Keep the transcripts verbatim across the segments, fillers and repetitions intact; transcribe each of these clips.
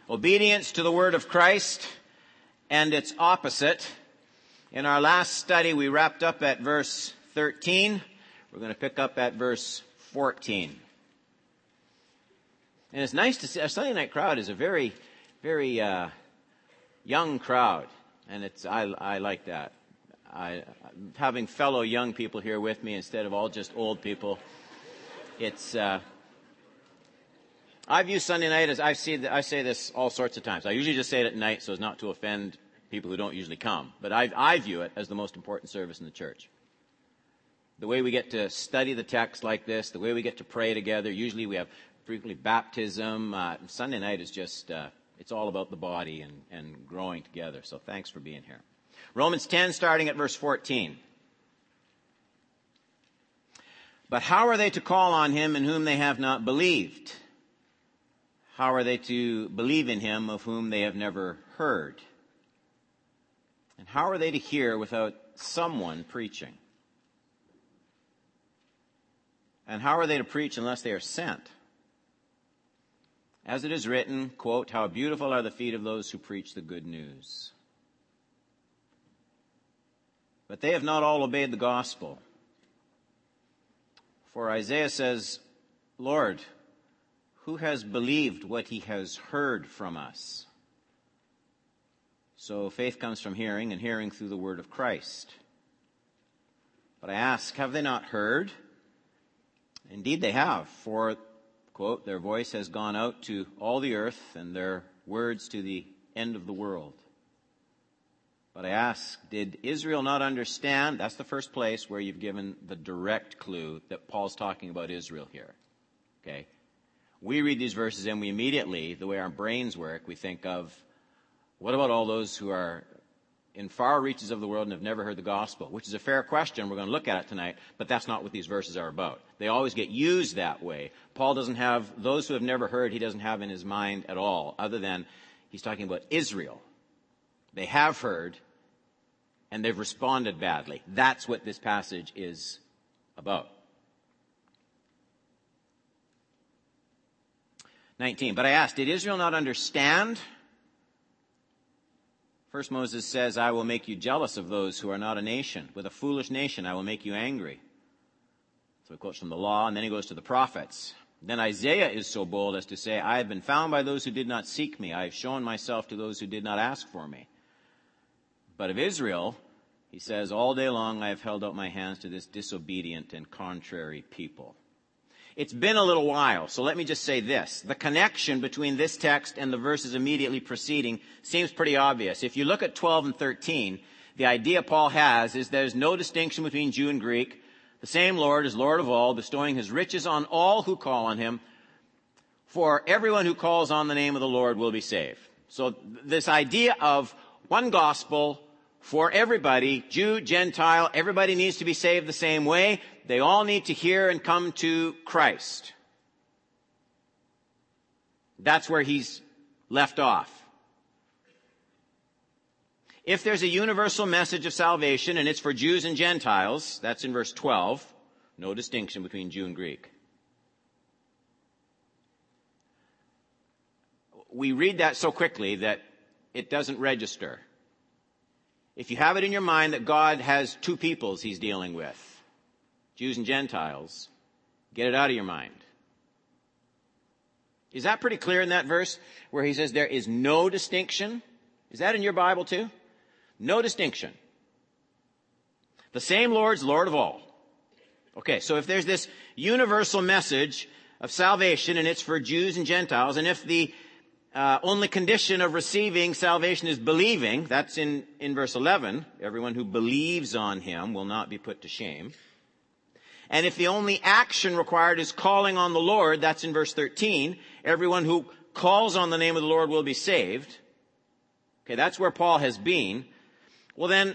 Obedience to the word of Christ and its opposite. In our last study, we wrapped up at verse thirteen. We're going to pick up at verse fourteen. And it's nice to see, our Sunday night crowd is a very, very uh, young crowd. And it's I, I like that. I, having fellow young people here with me instead of all just old people. It's... Uh, I view Sunday night as, I've seen, I say this all sorts of times. I usually just say it at night so as not to offend people who don't usually come. But I, I view it as the most important service in the church. The way we get to study the text like this, the way we get to pray together, usually we have frequently baptism. Uh, Sunday night is just, uh, it's all about the body and, and growing together. So thanks for being here. Romans ten, starting at verse fourteen. But how are they to call on him in whom they have not believed? How are they to believe in him of whom they have never heard? And how are they to hear without someone preaching? And how are they to preach unless they are sent? As it is written, quote, how beautiful are the feet of those who preach the good news. But they have not all obeyed the gospel. For Isaiah says, Lord, who has believed what he has heard from us? So faith comes from hearing, and hearing through the word of Christ. But I ask, have they not heard? Indeed they have, for, quote, their voice has gone out to all the earth, and their words to the end of the world. But I ask, did Israel not understand? That's the first place where you've given the direct clue that Paul's talking about Israel here. Okay? We read these verses and we immediately, the way our brains work, we think of, what about all those who are in far reaches of the world and have never heard the gospel? Which is a fair question. We're going to look at it tonight, but that's not what these verses are about. They always get used that way. Paul doesn't have, those who have never heard, he doesn't have in his mind at all, other than he's talking about Israel. They have heard, and they've responded badly. That's what this passage is about. nineteen, but I asked, did Israel not understand? First Moses says, I will make you jealous of those who are not a nation. With a foolish nation, I will make you angry. So he quotes from the law, and then he goes to the prophets. Then Isaiah is so bold as to say, I have been found by those who did not seek me. I have shown myself to those who did not ask for me. But of Israel, he says, all day long I have held out my hands to this disobedient and contrary people. It's been a little while, so let me just say this. The connection between this text and the verses immediately preceding seems pretty obvious. If you look at twelve and thirteen, the idea Paul has is there's no distinction between Jew and Greek. The same Lord is Lord of all, bestowing his riches on all who call on him. For everyone who calls on the name of the Lord will be saved. So this idea of one gospel for everybody, Jew, Gentile, everybody needs to be saved the same way. They all need to hear and come to Christ. That's where he's left off. If there's a universal message of salvation, and it's for Jews and Gentiles, that's in verse twelve, no distinction between Jew and Greek. We read that so quickly that it doesn't register. If you have it in your mind that God has two peoples he's dealing with, Jews and Gentiles, get it out of your mind. Is that pretty clear in that verse where he says there is no distinction? Is that in your Bible too? No distinction. The same Lord's Lord of all. Okay, so if there's this universal message of salvation and it's for Jews and Gentiles, and if the Uh, only condition of receiving salvation is believing, that's in, in verse eleven. Everyone who believes on him will not be put to shame. And if the only action required is calling on the Lord, that's in verse thirteen. Everyone who calls on the name of the Lord will be saved. Okay, that's where Paul has been. Well then,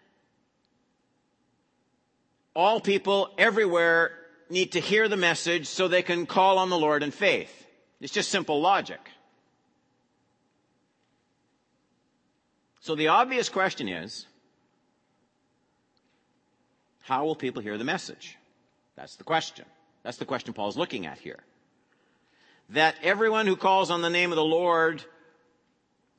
all people everywhere need to hear the message so they can call on the Lord in faith. It's just simple logic. So the obvious question is, how will people hear the message? That's the question. That's the question Paul's looking at here. That everyone who calls on the name of the Lord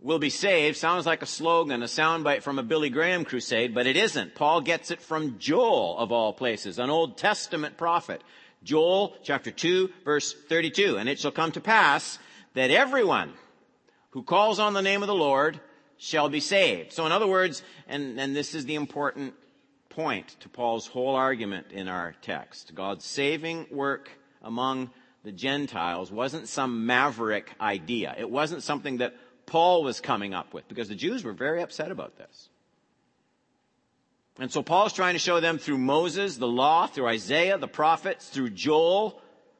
will be saved sounds like a slogan, a soundbite from a Billy Graham crusade, but it isn't. Paul gets it from Joel, of all places, an Old Testament prophet. Joel chapter two, verse thirty-two. And it shall come to pass that everyone who calls on the name of the Lord shall be saved. So in other words, and, and this is the important point to Paul's whole argument in our text, God's saving work among the Gentiles wasn't some maverick idea. It wasn't something that Paul was coming up with, because the Jews were very upset about this. And so Paul's trying to show them through Moses, the law, through Isaiah, the prophets, through Joel.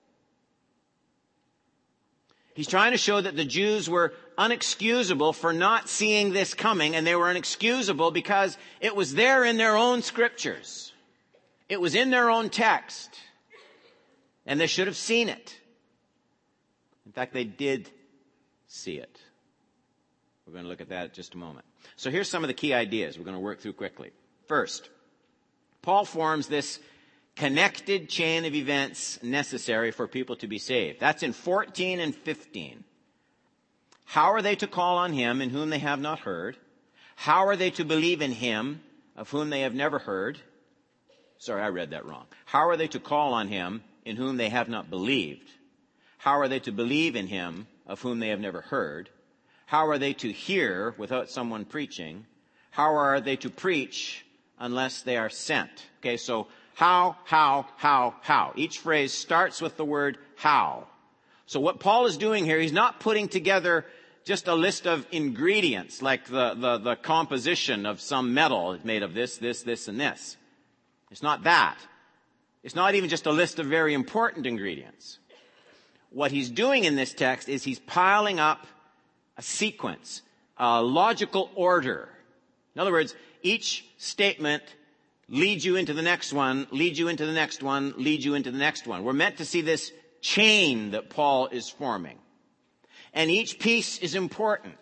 He's trying to show that the Jews were unexcusable for not seeing this coming, and they were unexcusable because it was there in their own scriptures. It was in their own text, and they should have seen it. In fact, they did see it. We're going to look at that in just a moment. So here's some of the key ideas we're going to work through quickly. First, Paul forms this connected chain of events necessary for people to be saved. That's in fourteen and fifteen. How are they to call on him in whom they have not heard? How are they to believe in him of whom they have never heard? Sorry, I read that wrong. How are they to call on him in whom they have not believed? How are they to believe in him of whom they have never heard? How are they to hear without someone preaching? How are they to preach unless they are sent? Okay, so how, how, how, how. Each phrase starts with the word how. So what Paul is doing here, he's not putting together just a list of ingredients, like the, the, the composition of some metal made of this, this, this, and this. It's not that. It's not even just a list of very important ingredients. What he's doing in this text is he's piling up a sequence, a logical order. In other words, each statement leads you into the next one, leads you into the next one, leads you into the next one. We're meant to see this chain that Paul is forming. And each piece is important.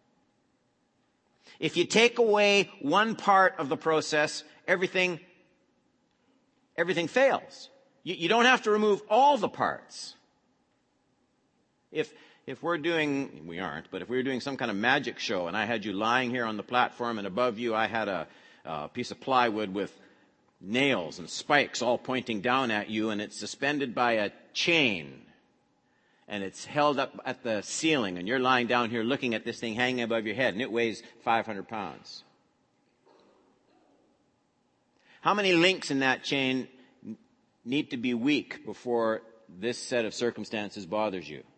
If you take away one part of the process, everything, everything fails. You, you don't have to remove all the parts. If If we're doing, we aren't, but if we were doing some kind of magic show and I had you lying here on the platform and above you I had a, a piece of plywood with nails and spikes all pointing down at you, and it's suspended by a chain and it's held up at the ceiling, and you're lying down here looking at this thing hanging above your head, and it weighs five hundred pounds. How many links in that chain need to be weak before this set of circumstances bothers you?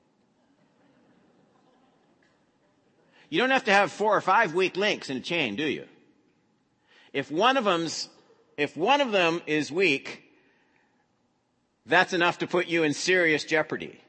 You don't have to have four or five weak links in a chain, do you? If one of them's, if one of them is weak, that's enough to put you in serious jeopardy.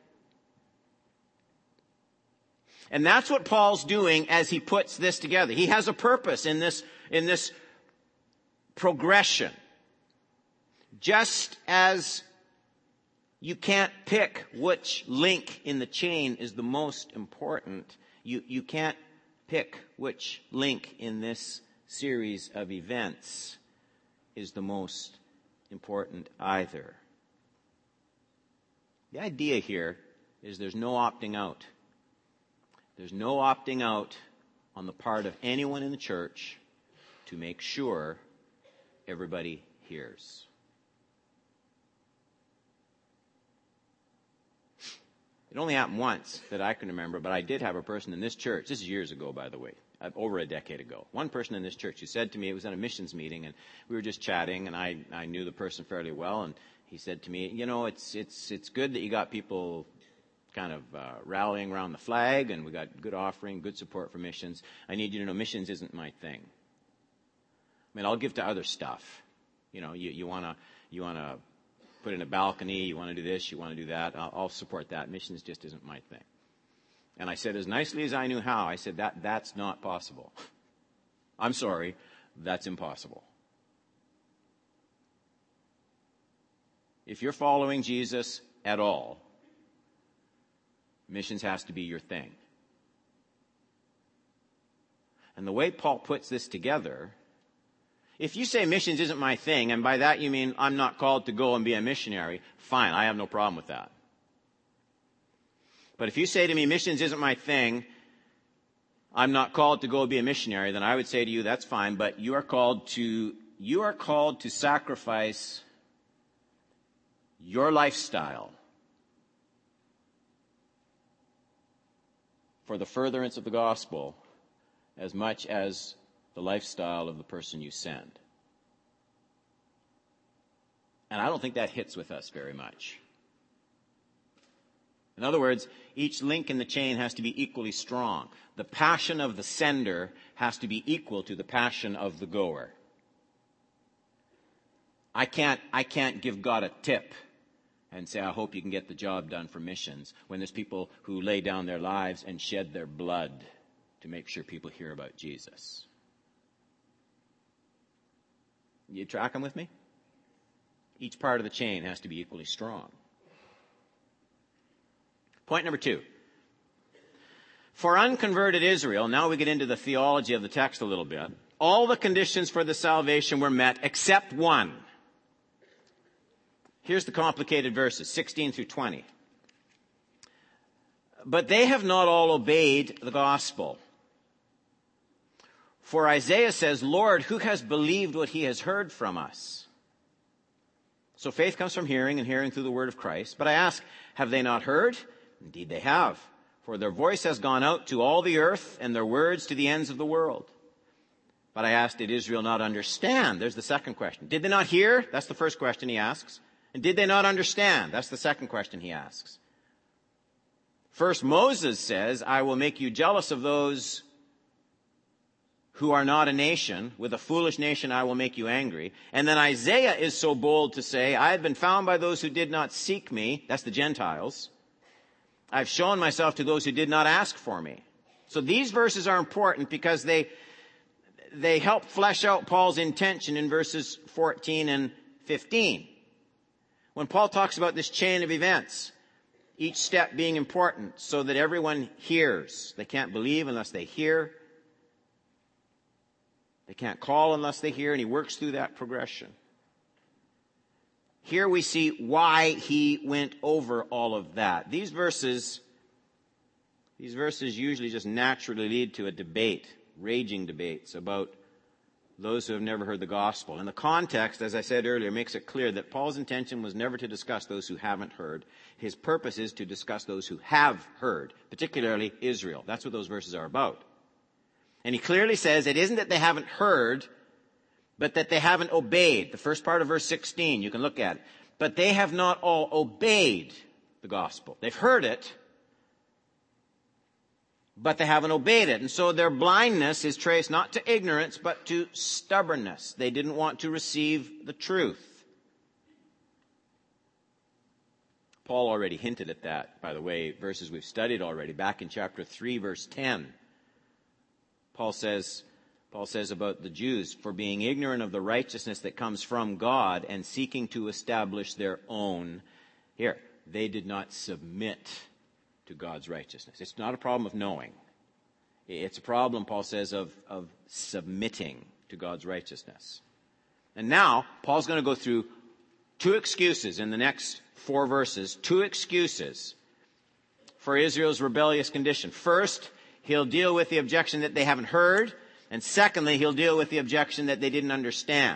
And that's what Paul's doing as he puts this together. He has a purpose in this, in this progression. Just as you can't pick which link in the chain is the most important, you, you can't pick which link in this series of events is the most important either. The idea here is there's no opting out. There's no opting out on the part of anyone in the church to make sure everybody hears. It only happened once that I can remember, but I did have a person in this church. This is years ago, by the way, over a decade ago. One person in this church who said to me, it was at a missions meeting, and we were just chatting, and I, I knew the person fairly well, and he said to me, you know, it's it's it's good that you got people kind of uh, rallying around the flag, and we got good offering, good support for missions. I need you to know missions isn't my thing. I mean, I'll give to other stuff. You know, you, you want to you want to put in a balcony, you want to do this, you want to do that, I'll, I'll support that. Missions just isn't my thing. And I said, as nicely as I knew how, I said, that that's not possible. I'm sorry, that's impossible. If you're following Jesus at all, missions has to be your thing. And the way Paul puts this together, if you say missions isn't my thing, and by that you mean I'm not called to go and be a missionary, fine, I have no problem with that. But if you say to me, missions isn't my thing, I'm not called to go be a missionary, then I would say to you, that's fine, but you are called to, you are called to sacrifice your lifestyle for the furtherance of the gospel as much as the lifestyle of the person you send. And I don't think that hits with us very much. In other words, each link in the chain has to be equally strong. The passion of the sender has to be equal to the passion of the goer. I can't, I can't give God a tip and say, I hope you can get the job done for missions, when there's people who lay down their lives and shed their blood to make sure people hear about Jesus. You tracking with me? Each part of the chain has to be equally strong. Point number two. For unconverted Israel, now we get into the theology of the text a little bit, all the conditions for the salvation were met except one. Here's the complicated verses, sixteen through twenty. But they have not all obeyed the gospel. For Isaiah says, Lord, who has believed what he has heard from us? So faith comes from hearing, and hearing through the word of Christ. But I ask, have they not heard? Indeed they have. For their voice has gone out to all the earth, and their words to the ends of the world. But I asked, did Israel not understand? There's the second question. Did they not hear? That's the first question he asks. And did they not understand? That's the second question he asks. First, Moses says, I will make you jealous of those who are not a nation. With a foolish nation I will make you angry. And then Isaiah is so bold to say, I have been found by those who did not seek me. That's the Gentiles. I've shown myself to those who did not ask for me. So these verses are important because they, they help flesh out Paul's intention in verses fourteen and fifteen. When Paul talks about this chain of events, each step being important so that everyone hears. They can't believe unless they hear. They can't call unless they hear, and he works through that progression. Here we see why he went over all of that. These verses, these verses usually just naturally lead to a debate, raging debates about those who have never heard the gospel. And the context, as I said earlier, makes it clear that Paul's intention was never to discuss those who haven't heard. His purpose is to discuss those who have heard, particularly Israel. That's what those verses are about. And he clearly says it isn't that they haven't heard, but that they haven't obeyed. The first part of verse sixteen, you can look at it. But they have not all obeyed the gospel. They've heard it, but they haven't obeyed it. And so their blindness is traced not to ignorance, but to stubbornness. They didn't want to receive the truth. Paul already hinted at that, by the way, verses we've studied already. Back in chapter three, verse ten, Paul says, Paul says about the Jews, for being ignorant of the righteousness that comes from God and seeking to establish their own. Here, they did not submit to God's righteousness. It's not a problem of knowing. It's a problem, Paul says, of, of submitting to God's righteousness. And now, Paul's going to go through two excuses in the next four verses, two excuses for Israel's rebellious condition. First, he'll deal with the objection that they haven't heard. And secondly, he'll deal with the objection that they didn't understand.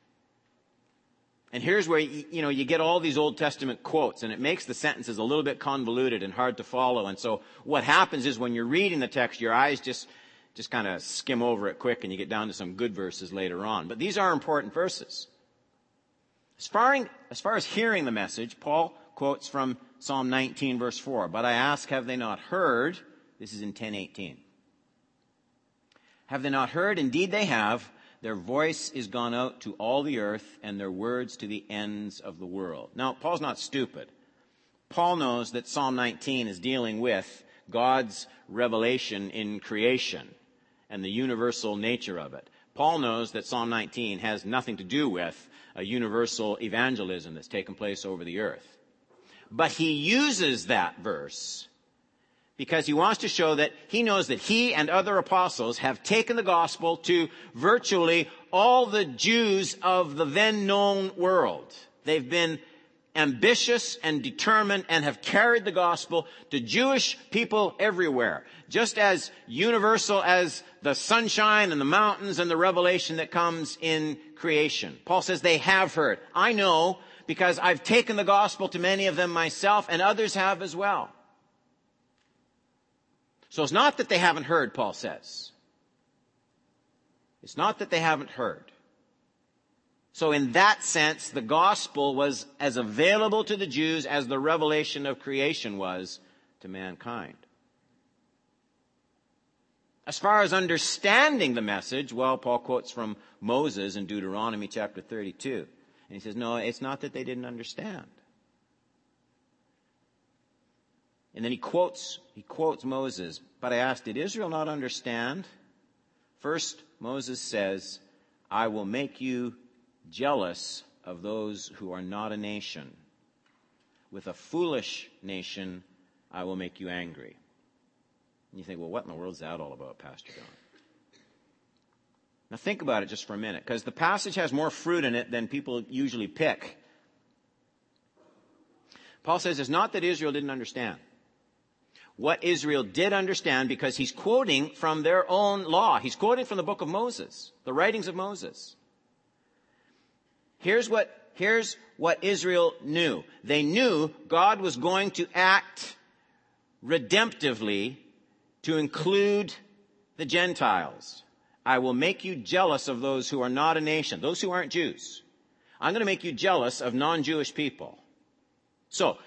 And here's where, you know, you get all these Old Testament quotes, and it makes the sentences a little bit convoluted and hard to follow. And so what happens is when you're reading the text, your eyes just, just kind of skim over it quick, and you get down to some good verses later on. But these are important verses. As far, as far as hearing the message, Paul quotes from Psalm nineteen, verse four. But I ask, have they not heard? This is in ten eighteen. Have they not heard? Indeed they have. Their voice is gone out to all the earth, and their words to the ends of the world. Now, Paul's not stupid. Paul knows that Psalm nineteen is dealing with God's revelation in creation and the universal nature of it. Paul knows that Psalm nineteen has nothing to do with a universal evangelism that's taken place over the earth. But he uses that verse because he wants to show that he knows that he and other apostles have taken the gospel to virtually all the Jews of the then known world. They've been ambitious and determined and have carried the gospel to Jewish people everywhere, just as universal as the sunshine and the mountains and the revelation that comes in creation. Paul says they have heard. I know because I've taken the gospel to many of them myself, and others have as well. So it's not that they haven't heard, Paul says. It's not that they haven't heard. So in that sense, the gospel was as available to the Jews as the revelation of creation was to mankind. As far as understanding the message, well, Paul quotes from Moses in Deuteronomy chapter thirty-two. And he says, no, it's not that they didn't understand. And then he quotes, he quotes Moses. But I asked, did Israel not understand? First, Moses says, I will make you jealous of those who are not a nation. With a foolish nation, I will make you angry. And you think, well, what in the world is that all about, Pastor Don? Now think about it just for a minute, because the passage has more fruit in it than people usually pick. Paul says it's not that Israel didn't understand. What Israel did understand, because he's quoting from their own law. He's quoting from the book of Moses, the writings of Moses. Here's what, here's what Israel knew. They knew God was going to act redemptively to include the Gentiles. I will make you jealous of those who are not a nation, those who aren't Jews. I'm going to make you jealous of non-Jewish people. So,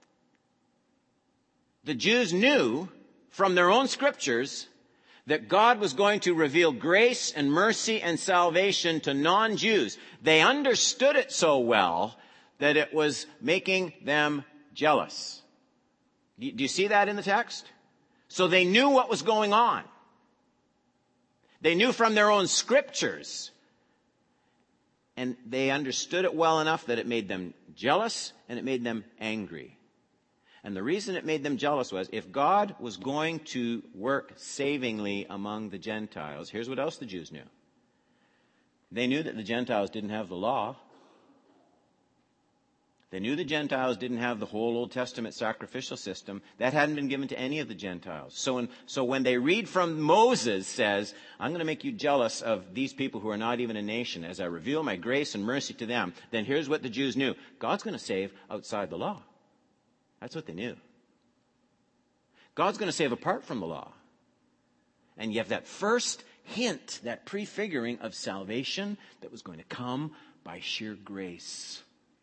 the Jews knew from their own scriptures that God was going to reveal grace and mercy and salvation to non-Jews. They understood it so well that it was making them jealous. Do you see that in the text? So they knew what was going on. They knew from their own scriptures. And they understood it well enough that it made them jealous and it made them angry. And the reason it made them jealous was, if God was going to work savingly among the Gentiles, here's what else the Jews knew. They knew that the Gentiles didn't have the law. They knew the Gentiles didn't have the whole Old Testament sacrificial system. That hadn't been given to any of the Gentiles. So when, so when they read from Moses says, I'm going to make you jealous of these people who are not even a nation as I reveal my grace and mercy to them, then here's what the Jews knew. God's going to save outside the law. That's what they knew. God's going to save apart from the law. And you have that first hint, that prefiguring of salvation that was going to come by sheer grace.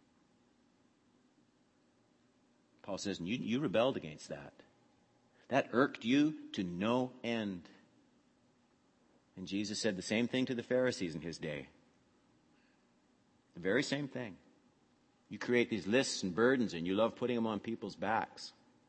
Paul says, you, you rebelled against that. That irked you to no end. And Jesus said the same thing to the Pharisees in his day. The very same thing. You create these lists and burdens, and you love putting them on people's backs.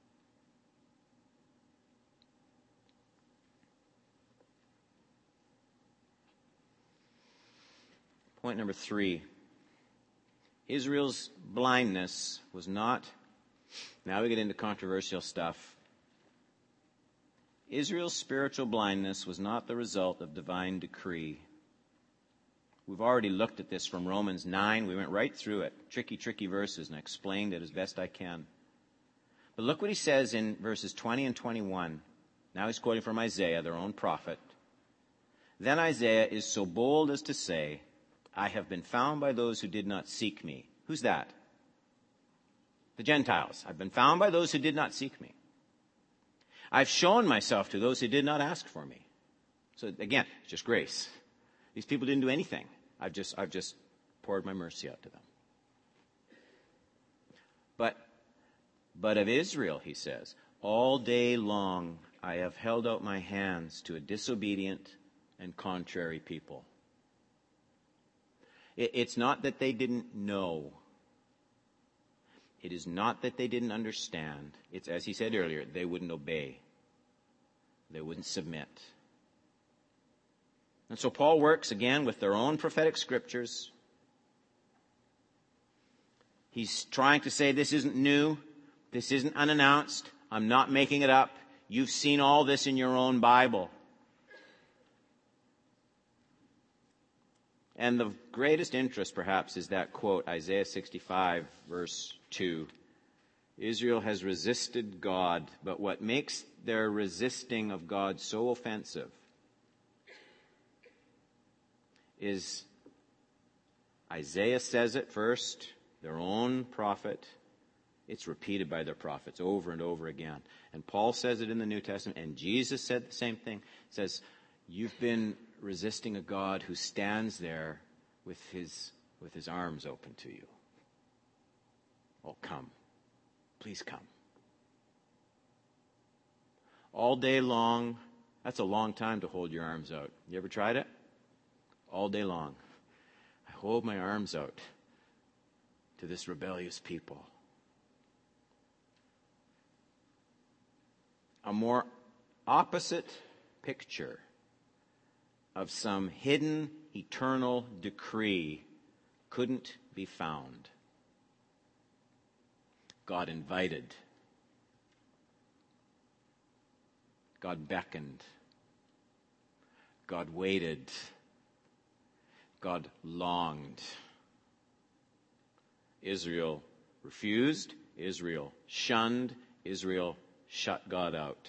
Point number three. Israel's blindness was not... Now we get into controversial stuff. Israel's spiritual blindness was not the result of divine decree. We've already looked at this from Romans nine. We went right through it. Tricky, tricky verses, and I explained it as best I can. But look what he says in verses twenty and twenty-one. Now he's quoting from Isaiah, their own prophet. Then Isaiah is so bold as to say, I have been found by those who did not seek me. Who's that? The Gentiles. I've been found by those who did not seek me. I've shown myself to those who did not ask for me. So again, it's just grace. These people didn't do anything. I've just, I've just poured my mercy out to them. But, but of Israel, he says, all day long I have held out my hands to a disobedient and contrary people. It, it's not that they didn't know. It is not that they didn't understand. It's, as he said earlier, they wouldn't obey. They wouldn't submit. And so Paul works again with their own prophetic scriptures. He's trying to say this isn't new. This isn't unannounced. I'm not making it up. You've seen all this in your own Bible. And the greatest interest, perhaps, is that quote, Isaiah sixty-five, verse two. Israel has resisted God, but what makes their resisting of God so offensive is Isaiah says it first, their own prophet. It's repeated by their prophets over and over again. And Paul says it in the New Testament, and Jesus said the same thing. He says, you've been resisting a God who stands there with his, with his arms open to you. Oh, come. Please come. All day long, that's a long time to hold your arms out. You ever tried it? All day long. I hold my arms out to this rebellious people. A more opposite picture of some hidden eternal decree couldn't be found. God invited. God beckoned. God waited. God longed. Israel refused. Israel shunned. Israel shut God out.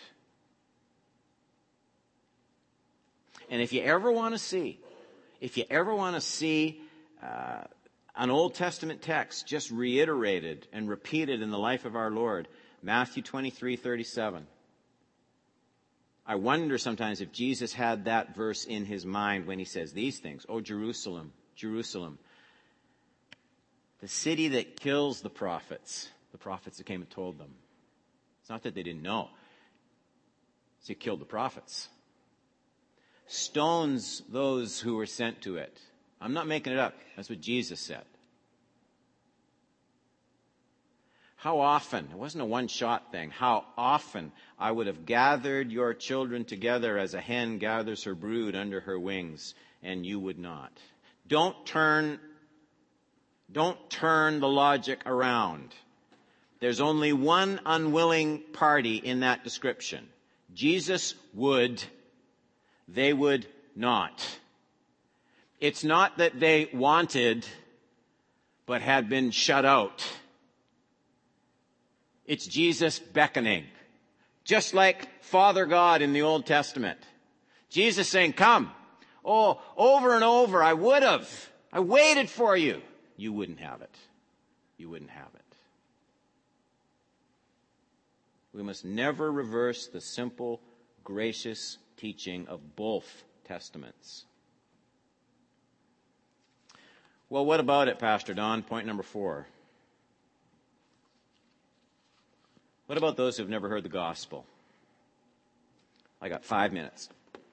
And if you ever want to see, if you ever want to see uh, an Old Testament text just reiterated and repeated in the life of our Lord, Matthew twenty-three thirty-seven. I wonder sometimes if Jesus had that verse in his mind when he says these things. Oh, Jerusalem, Jerusalem, the city that kills the prophets, the prophets that came and told them. It's not that they didn't know. It's it killed the prophets. Stones those who were sent to it. I'm not making it up. That's what Jesus said. How often, it wasn't a one-shot thing, how often I would have gathered your children together as a hen gathers her brood under her wings, and you would not. Don't turn, don't turn the logic around. There's only one unwilling party in that description. Jesus would, they would not. It's not that they wanted, but had been shut out. It's Jesus beckoning. Just like Father God in the Old Testament. Jesus saying, come. Oh, over and over, I would have. I waited for you. You wouldn't have it. You wouldn't have it. We must never reverse the simple, gracious teaching of both Testaments. Well, what about it, Pastor Don? Point number four. What about those who've never heard the gospel? I got five minutes.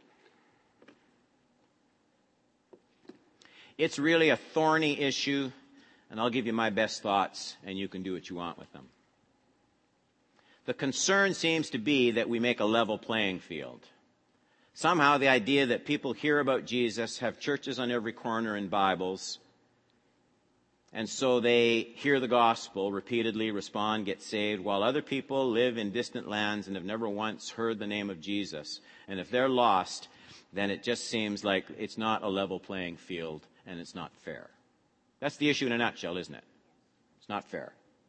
It's really a thorny issue, and I'll give you my best thoughts, and you can do what you want with them. The concern seems to be that we make a level playing field. Somehow the idea that people hear about Jesus, have churches on every corner and Bibles, and so they hear the gospel, repeatedly respond, get saved, while other people live in distant lands and have never once heard the name of Jesus. And if they're lost, then it just seems like it's not a level playing field and it's not fair. That's the issue in a nutshell, isn't it? It's not fair.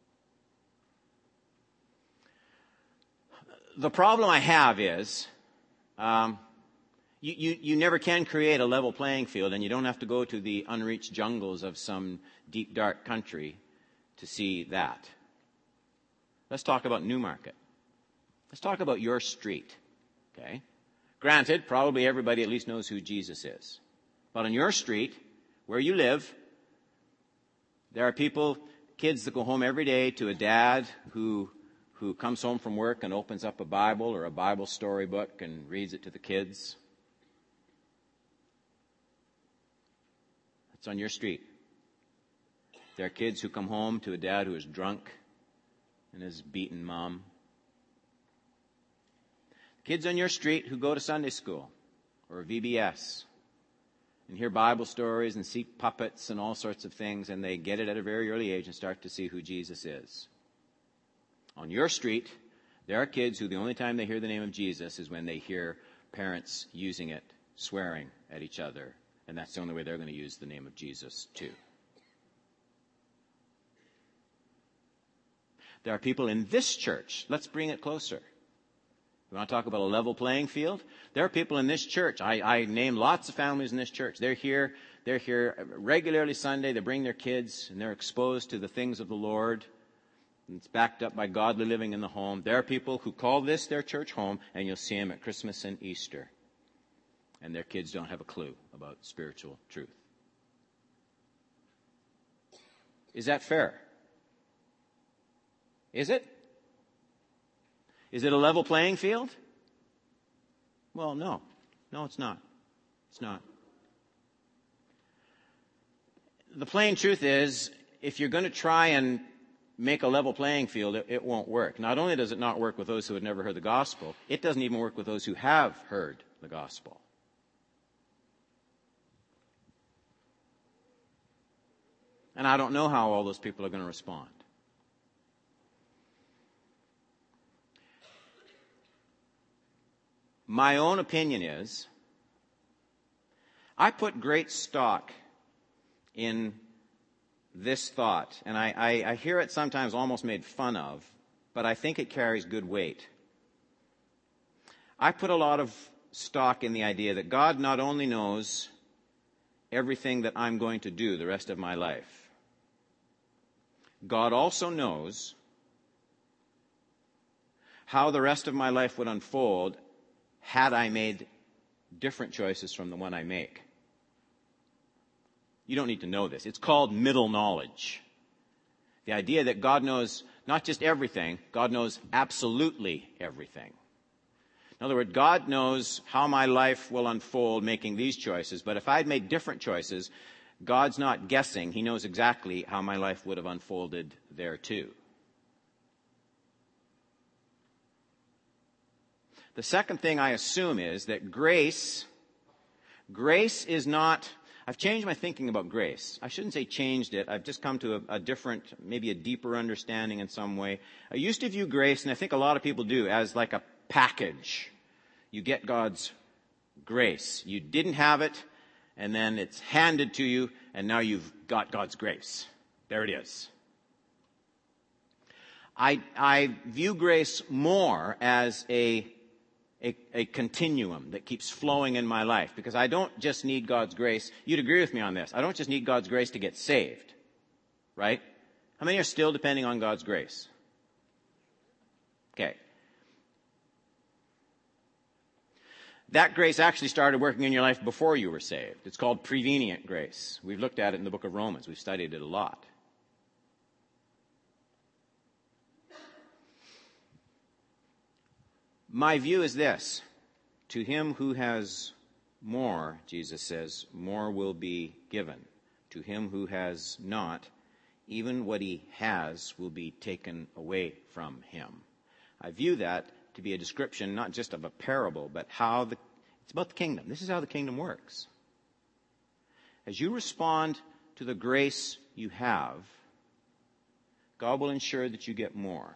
The problem I have is um, you, you, you never can create a level playing field, and you don't have to go to the unreached jungles of some deep, dark country to see that. Let's talk about Newmarket. Let's talk about your street, okay? Granted, probably everybody at least knows who Jesus is. But on your street, where you live, there are people, kids that go home every day to a dad who who comes home from work and opens up a Bible or a Bible storybook and reads it to the kids. That's on your street. There are kids who come home to a dad who is drunk and has beaten mom. Kids on your street who go to Sunday school or V B S and hear Bible stories and see puppets and all sorts of things, and they get it at a very early age and start to see who Jesus is. On your street, there are kids who the only time they hear the name of Jesus is when they hear parents using it, swearing at each other, and that's the only way they're going to use the name of Jesus too. There are people in this church. Let's bring it closer. We want to talk about a level playing field? There are people in this church. I, I name lots of families in this church. They're here. They're here regularly Sunday. They bring their kids, and they're exposed to the things of the Lord. And it's backed up by godly living in the home. There are people who call this their church home, and you'll see them at Christmas and Easter. And their kids don't have a clue about spiritual truth. Is that fair? Is it? Is it a level playing field? Well, no. No, it's not. It's not. The plain truth is, if you're going to try and make a level playing field, it, it won't work. Not only does it not work with those who have never heard the gospel, it doesn't even work with those who have heard the gospel. And I don't know how all those people are going to respond. My own opinion is, I put great stock in this thought, and I, I, I hear it sometimes almost made fun of, but I think it carries good weight. I put a lot of stock in the idea that God not only knows everything that I'm going to do the rest of my life, God also knows how the rest of my life would unfold had I made different choices from the one I make. You don't need to know this. It's called middle knowledge. The idea that God knows not just everything, God knows absolutely everything. In other words, God knows how my life will unfold making these choices, but if I'd made different choices, God's not guessing. He knows exactly how my life would have unfolded there too. The second thing I assume is that grace, grace is not, I've changed my thinking about grace. I shouldn't say changed it. I've just come to a, a different, maybe a deeper understanding in some way. I used to view grace, and I think a lot of people do, as like a package. You get God's grace. You didn't have it, and then it's handed to you, and now you've got God's grace. There it is. I, I view grace more as a A, a continuum that keeps flowing in my life, because I don't just need God's grace. You'd agree with me on this. I don't just need God's grace to get saved, right? How many are still depending on God's grace? Okay. That grace actually started working in your life before you were saved. It's called prevenient grace. We've looked at it in the book of Romans. We've studied it a lot. My view is this. To him who has more, Jesus says, more will be given. To him who has not, even what he has will be taken away from him. I view that to be a description not just of a parable, but how the, it's about the kingdom. This is how the kingdom works. As you respond to the grace you have, God will ensure that you get more.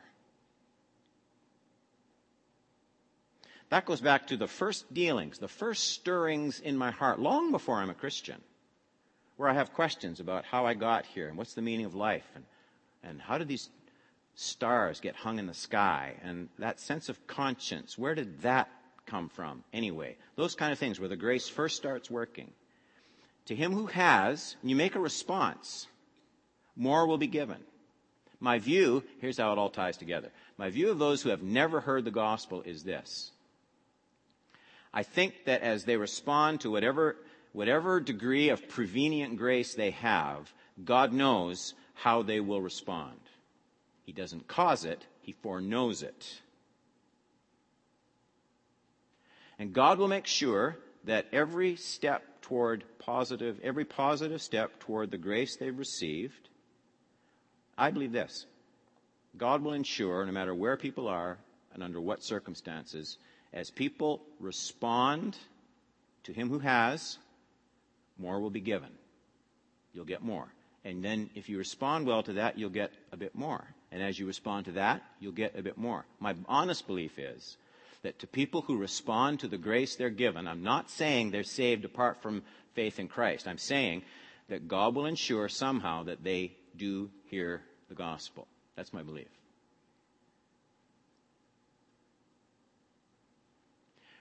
That goes back to the first dealings, the first stirrings in my heart, long before I'm a Christian, where I have questions about how I got here and what's the meaning of life and, and how did these stars get hung in the sky, and that sense of conscience, where did that come from anyway? Those kind of things where the grace first starts working. To him who has, and you make a response, more will be given. My view, here's how it all ties together. My view of those who have never heard the gospel is this. I think that as they respond to whatever, whatever degree of prevenient grace they have, God knows how they will respond. He doesn't cause it, he foreknows it. And God will make sure that every step toward positive, every positive step toward the grace they've received, I believe this. God will ensure, no matter where people are and under what circumstances, as people respond to him who has, more will be given. You'll get more. And then if you respond well to that, you'll get a bit more. And as you respond to that, you'll get a bit more. My honest belief is that to people who respond to the grace they're given, I'm not saying they're saved apart from faith in Christ. I'm saying that God will ensure somehow that they do hear the gospel. That's my belief.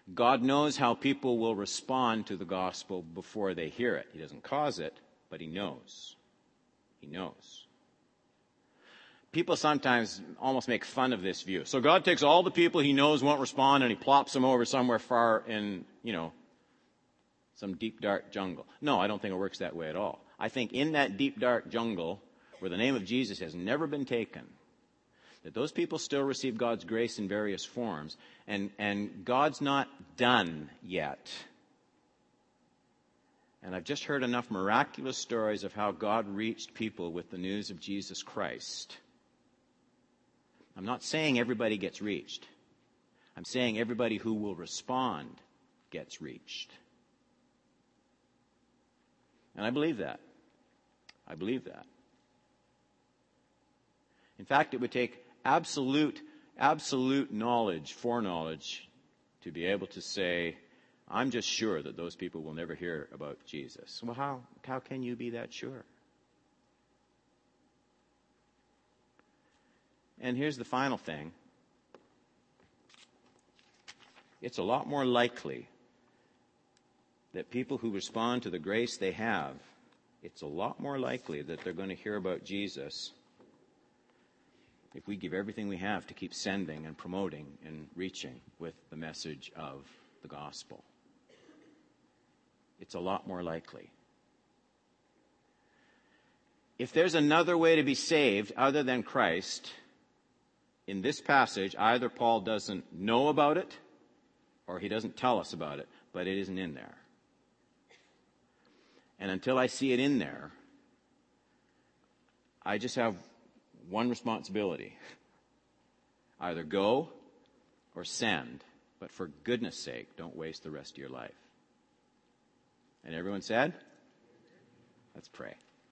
God knows how people will respond to the gospel before they hear it. He doesn't cause it, but he knows. He knows. People sometimes almost make fun of this view. So God takes all the people he knows won't respond and he plops them over somewhere far in, you know, some deep, dark jungle. No, I don't think it works that way at all. I think in that deep, dark jungle where the name of Jesus has never been taken, that those people still receive God's grace in various forms, and, and God's not done yet. And I've just heard enough miraculous stories of how God reached people with the news of Jesus Christ. I'm not saying everybody gets reached. I'm saying everybody who will respond gets reached. And I believe that. I believe that. In fact, it would take absolute, absolute knowledge, foreknowledge, to be able to say, I'm just sure that those people will never hear about Jesus. Well, how, how can you be that sure? And here's the final thing. It's a lot more likely that people who respond to the grace they have, it's a lot more likely that they're going to hear about Jesus if we give everything we have to keep sending and promoting and reaching with the message of the gospel. It's a lot more likely. If there's another way to be saved other than Christ, in this passage, either Paul doesn't know about it or he doesn't tell us about it, but it isn't in there. And until I see it in there, I just have one responsibility. Either go or send, but for goodness sake, don't waste the rest of your life. And everyone said? Let's pray.